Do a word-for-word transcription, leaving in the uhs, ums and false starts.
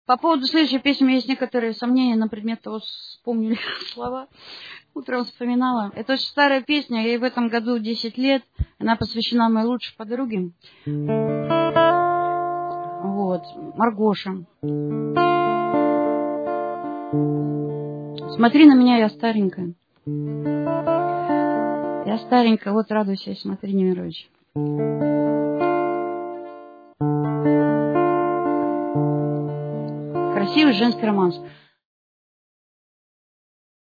По поводу следующей песни у меня есть некоторые сомнения на предмет того, вспомнили слова. Утром вспоминала. Это очень старая песня, ей в этом году десять лет. Она посвящена моей лучшей подруге. Вот, Маргоша. Смотри на меня, я старенькая. Я старенькая, вот радуйся, смотри, Немирович. Красивый женский романс.